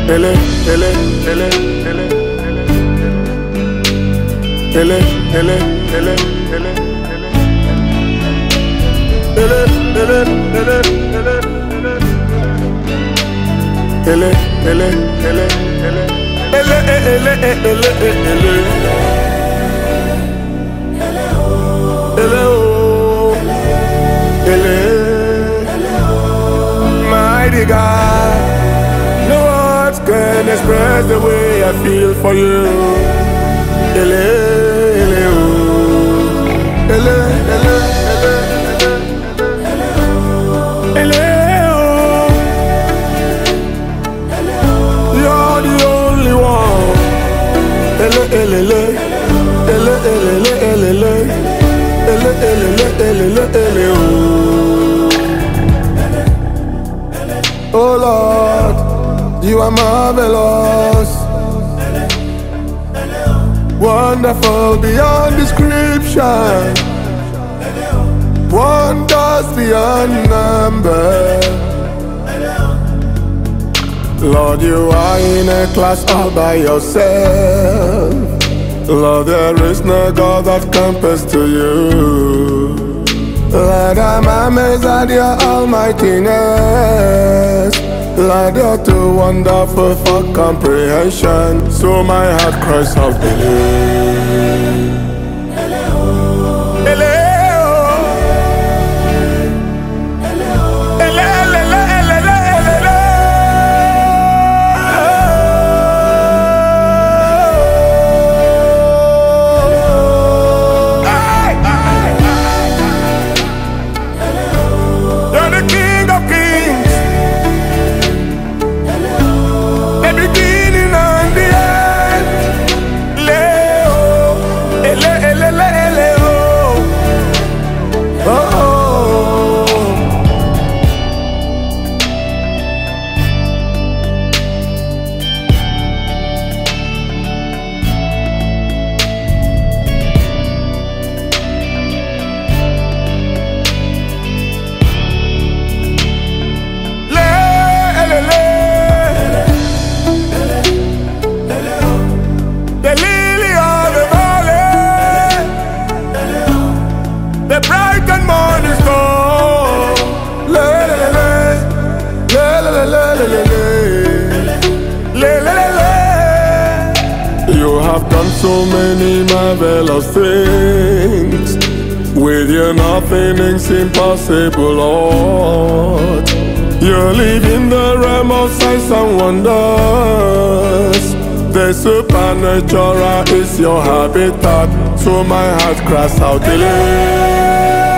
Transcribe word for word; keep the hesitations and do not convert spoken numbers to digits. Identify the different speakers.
Speaker 1: ele, ele, ele, ele, ele, ele, ele, ele, ele, ele, ele, ele, ele, ele, mighty God, no words can express the way I feel for you. Ele, ele, oh, ele, ele, ele, ele, oh. You're the only one. Ele, ele, ele, ele, ele, ele, ele, ele, ele, ele, ele, ele, oh. Oh Lord, you are marvelous, wonderful beyond description, wonders beyond number. Lord, you are in a class all by yourself. Lord, there is no God that compares to you. Lord, I'm amazed at your almightiness. Lord, you're too wonderful for comprehension. So my heart cries out, Ele. You have done so many marvelous things. With you nothing is impossible, Lord. You live in the realm of signs and wonders. The supernatural is your habitat. So my heart cries out, Ele.